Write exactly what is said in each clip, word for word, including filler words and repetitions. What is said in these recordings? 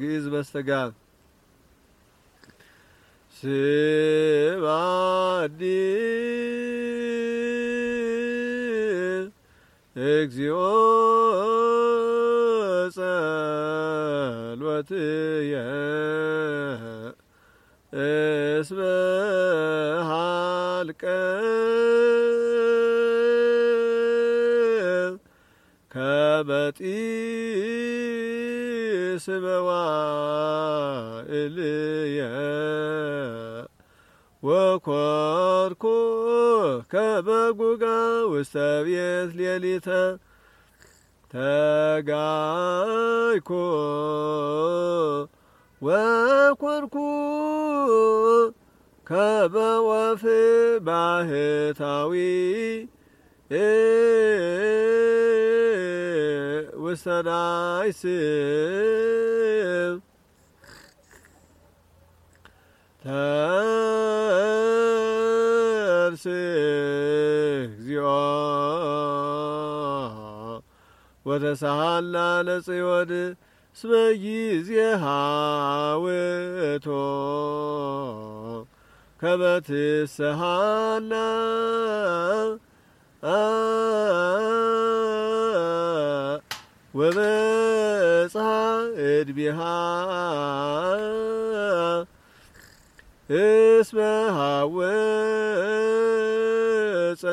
ግዕዝ በስተጋብ ስባዲ እግዚኦ ጸሎትየ እስመ ሀልቀ ከመጢስ መዋዕልየ ወኰርኩ ከመ ጉጋ ውስተ ቤት ሌሊተ ተጋይኩ ወኰርኩ ከመ ወፍ ባህታዊ ውስተ ናይስ ተርስ እግዚኦ ወተሳሃላ ለጽዮን እስመ ጊዜሃ ውእቱ ከመ ትስሃላ ወበጽሐ እድቢሃ እስመ ሐወፀ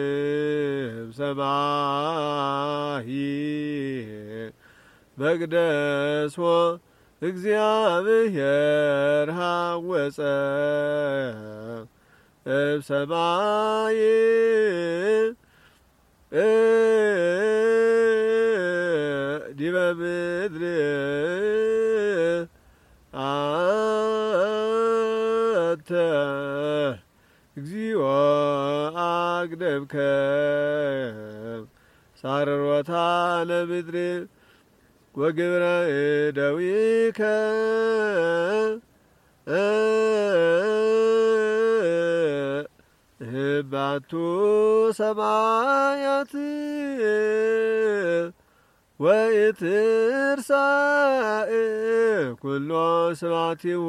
ሰማይ መቅደሶ እግዚአብሔር ሐወፀ እምሰማይ ዲበ ምድር አንተ እግዚኦ አግደምከ ሳረሮታ ለምድር ወግብረ እደዊከ ህባቱ ሰማያት ወኢትርሳእ ኩሎ ስብሐቲሁ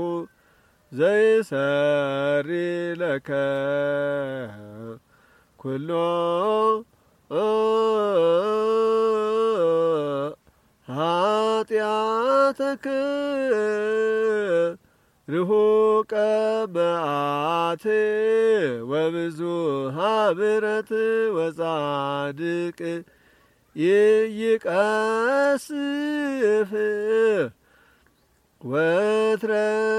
ዘይሰሪ ለከ ኩሎ ኃጢአተከ ርሁቀ መዓት ወብዙኃ ምሕረት ወጻድቅ ይቀስፍ ወትረ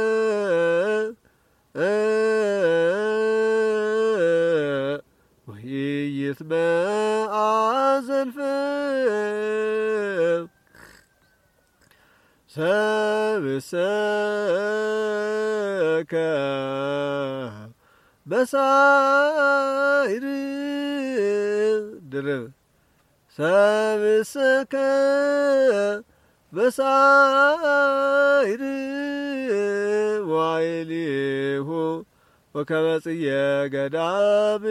ወይትመዓ ዘልፈ ሰብእሰከ በሳይር ድርብ ሰብእሰከ በሳይር ዋይሊሁ ወከመ ጽጌ ገዳም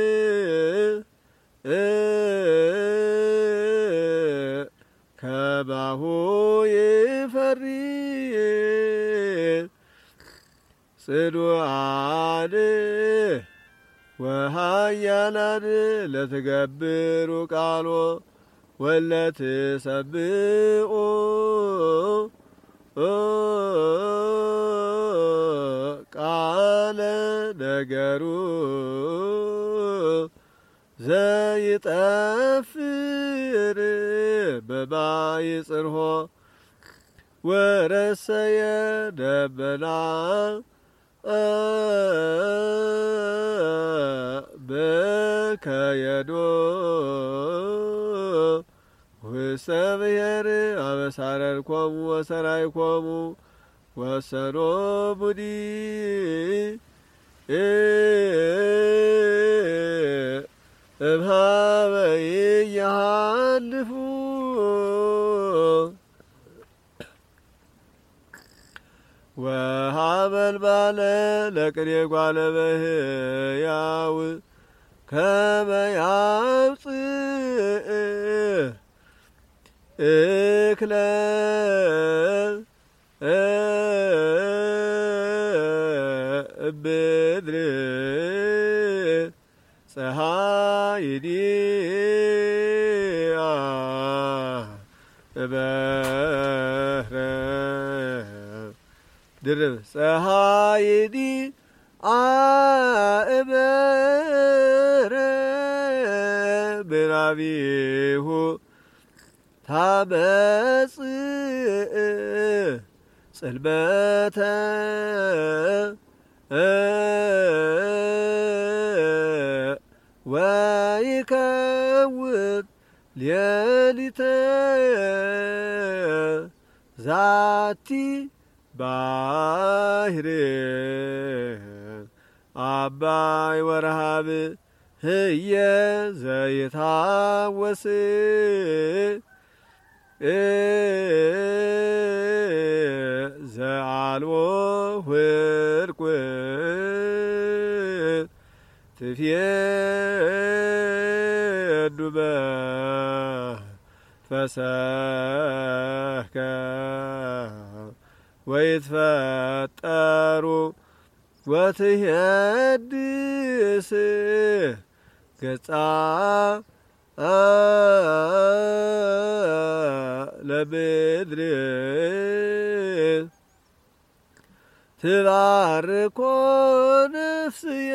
ከማሁ ይፈሪ ጽኑዓን ወኃያላን ለትገብሩ ቃሎ ወለትሰምዑ ቃለ ነገሩ ዘይጠፍር በማይ ጽርሖ ወረሰየ ደመና በከየዶ ውስተ ብሔር አበሳረርኮሙ ወሰራይኮሙ ወሰኖሙኒ እምኀበ ኢያሃልፉ ወሀበልባለ ለቅኔ ጓለ በሕያው ከመ ያምጽእ እክለ እብድር ፀሐይ ዲአ እበረ ድርብ ፀሐይ ዲአ እበረ ብራቢሁ ታበጽእ ጽልመተ ወይከውን ሌሊተ ዛቲ ባሕር አባይ ወረሃብ ህየ ዘይታወስ ዘአልቦ ወርቅ ትፌዱ በፈሰከ ወይትፈጠሩ ወትሄድስ ገጻ ለምድር ትባርኮ ነፍስየ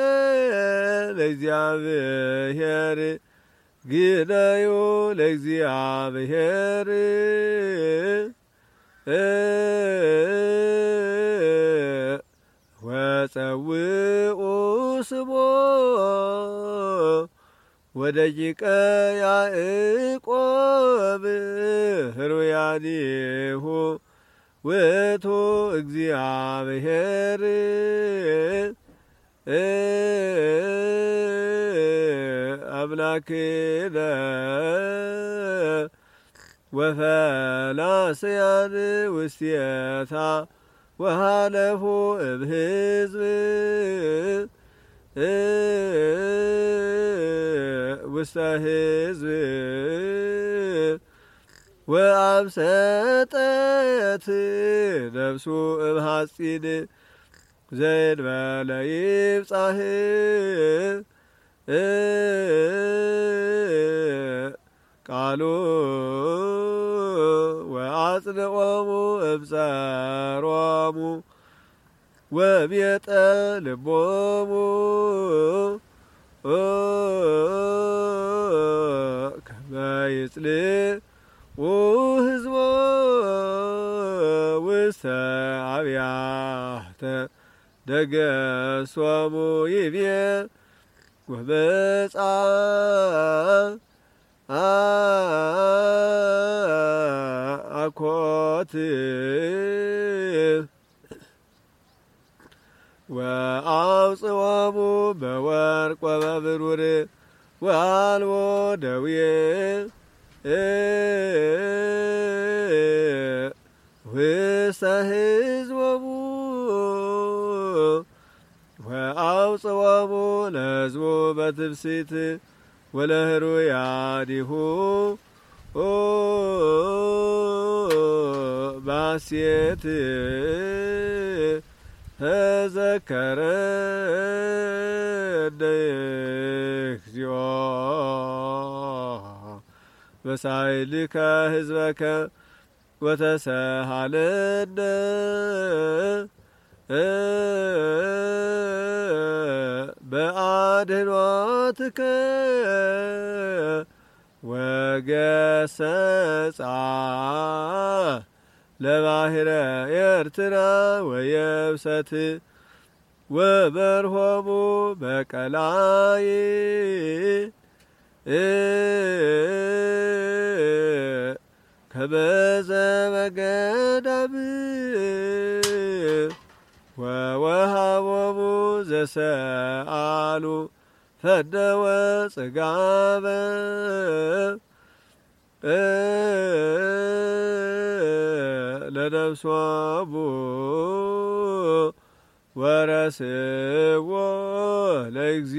ለእግዚአብሔር ግነዩ ለእግዚአብሔር ወጸውኡ ስሞ ወደቂቀ ያዕቆብ ህሩያኒሁ ውእቱ እግዚአብሔር አምላክነ ወፈላስያን ውስቴታ ወሃለፉ እምሕዝብ ውስተ ሕዝብ ወአምሰጠት ነፍሱ እምሐጺን ዘእንበለ ይብጻሕ ቃሉ ወአጽንዖሙ እምጸሮሙ ወቤጠ ልቦሙ ከመ ይጽልዑ ሕዝቦ ውስተ አብያተ ደገሶሙ ይቤ ወመጻ አኮት ወአውጽኦሙ በወርቅ ወበብሩር ወአልቦ ደዌ ውስተ ሕዝቦሙ ወአውጽኦሙ ለሕዝቡ በትፍሲት ወለህሩያኒሁ ባሴት ተዘከረነ እግዚኦ በሳይልከ ሕዝበከ ወተሰሃለነ በአድኅኖትከ ወገሰጻ ለባሕረ ኤርትራ ወየብሰት ወበርሆሙ በቀላይ ከመ ዘበገዳም ወወሃቦሙ ዘሰአሉ ፈነወ ጽጋበ ለነፍሶሙ ወረስዎ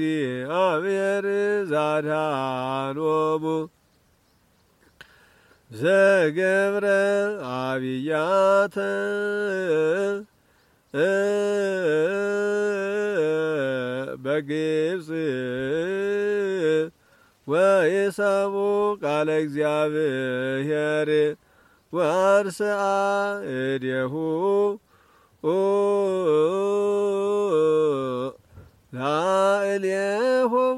ለእግዚአብሔር ዛድኃኖሙ ዘገብረ አብያተ በግብፅ ወየሰሙ ቃለ እግዚአብሔር ወአርሰአ እዴሁ ላዕሌሆሙ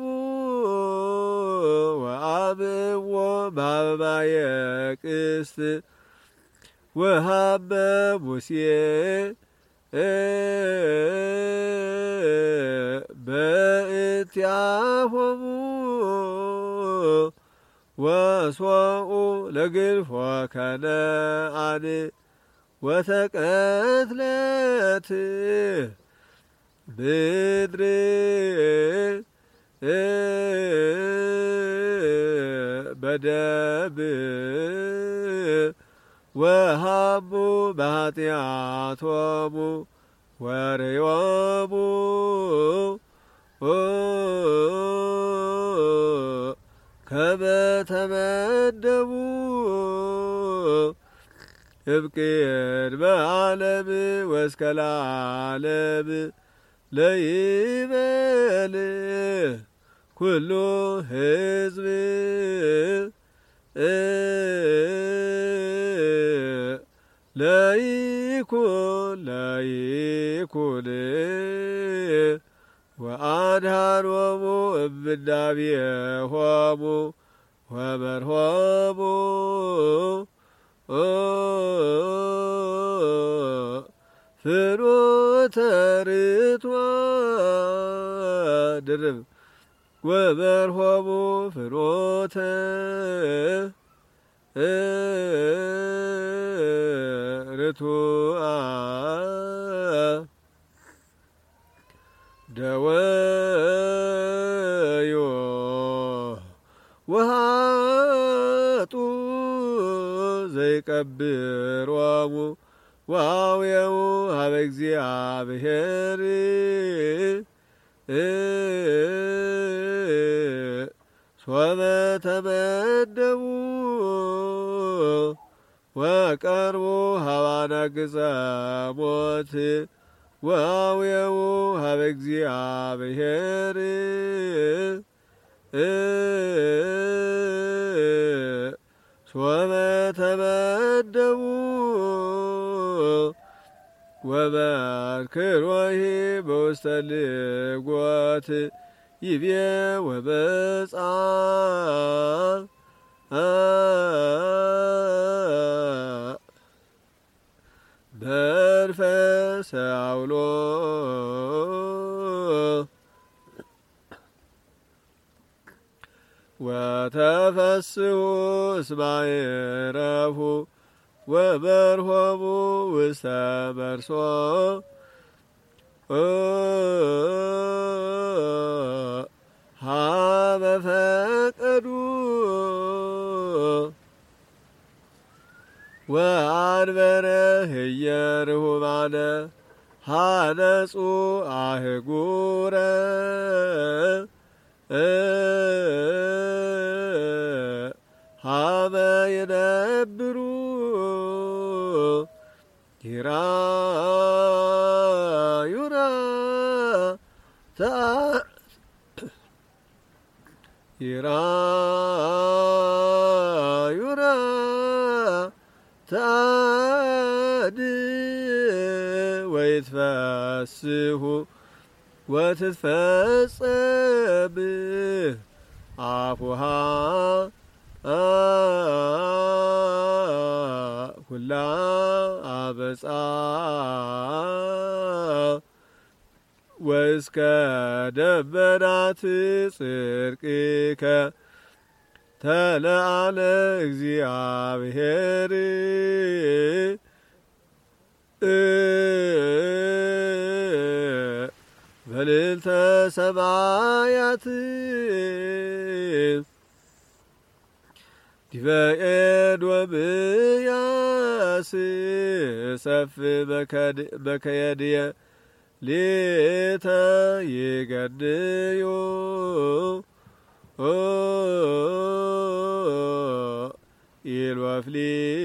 ወአብዎ በአበባየ ቅስት ወሀበ ሙሴ በእቲአሆሙ ወሶኡ ለግልፎ ከነአን ወተቀትለት ምድር በደም ወሀቡ በኃጢአቶሙ ወርዮሙ ከመ ተመደቡ እምቅድመ ዓለም ወእስከ ለዓለም ለይበል ኩሉ ሕዝብ ለይኩን ለይኩን ወአድኃኖሙ እምናብየሆሙ ወመርሖሙ ፍኖተ ርትዖ ድርብ ወመርሖሙ ፍኖተ ርቱዐ ደወዮ ወሃጡ ዘይቀብሮሙ ወአውየው ሀበ እግዚአብሔር ሶበ ተመደቡ ወቀርቡ ሀባና ግጸ ሞት ወአውየው ሀበ እግዚአብሔር ሶበ ተመደቡ ወመንክሮሂ በውስተ ልጎት ይቤ ወመጻ መንፈሰ አውሎ ወተፈስሑ እስመ ይዕረፉ ወመርሖሙ ውስተ መርሶ ሀበ ፈቀዱ ወአንበረ ህየ ርሁባነ ሀነጹ አህጉረ ሀበ የነብሩ ይራዩራ ይራዩራ ታድ ወይትፈስሑ ወትትፈጸም አፉሃ ሁላ አበጻ ወእስከ ደመናት ጽድቅከ ተለዓለ እግዚአብሔር በልዕልተ ሰማያት ዲበ ኤዶም ያስሰፍ በከየድየ ሌተ ይገድዮ ኢልወፍሊ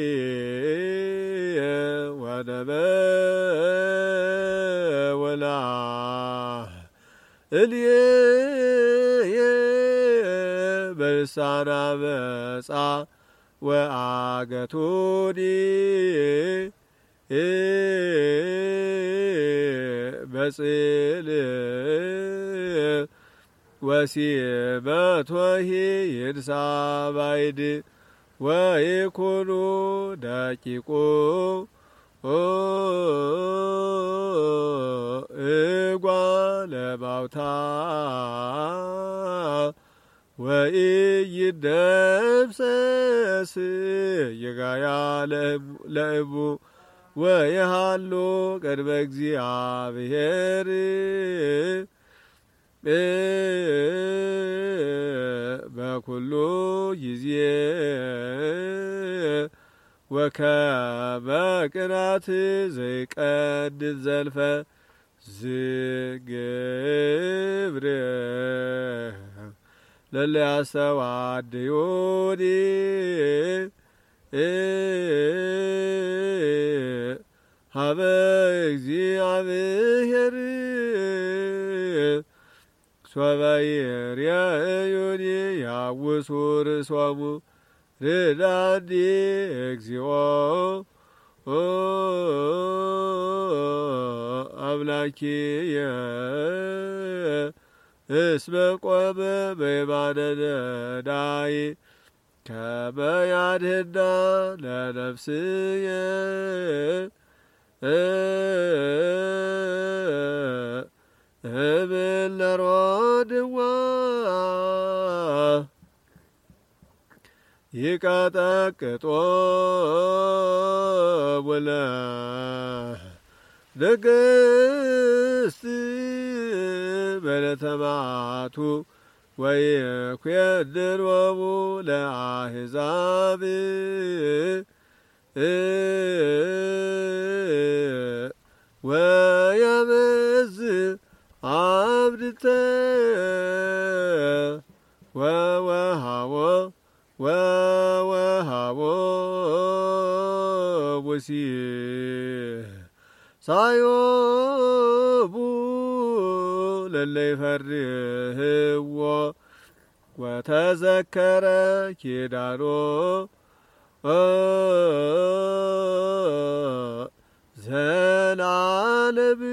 ወነበ ወላ እልየ በልሳና መጻ ወአገቱኒ በጽል ወሲመቶሂ ይንሳ ባይድ ወይኩኑ ደቂቁ እጓለ ማውታ ወኢይደምሰስ ይጋያ ለእሙ ወይሃሉ ቅድመ እግዚአብሔር በኩሉ ጊዜ ወከመ ቅንዓት ዘይቀድስ ዘልፈ ዝግብር ለለ ያስተዋድዩኒ ሀበ እግዚአብሔር ሶበ ይርአዩኒ ያውሱ ርእሶሙ ርዳኒ እግዚኦ አምላኪየ እስመ ቆመ በየማነ ነዳይ ከመ ያድኅና ለነፍስየ እምእለ ሮድዋ ይቀጠቅጦሙ ለንግሥት በዕለተ መዓቱ ወይኰንኖሙ ለአሕዛብ ወያበዝሕ አብድንተ ወወሃቦ ወወሃቦሙ ሲሳዮሙ ለእለ ይፈርህዎ ወተዘከረ ኪዳኖ ዘላለም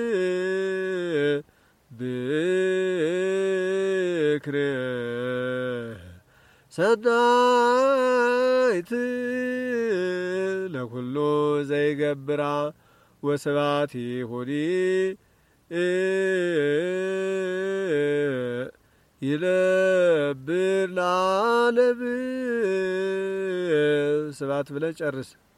ብክር ሰናይት ለኩሉ ዘይገብራ ወስብሐት ይሁኒ ይነብር ለዓለም። ስብሐት ብለህ ጨርስ።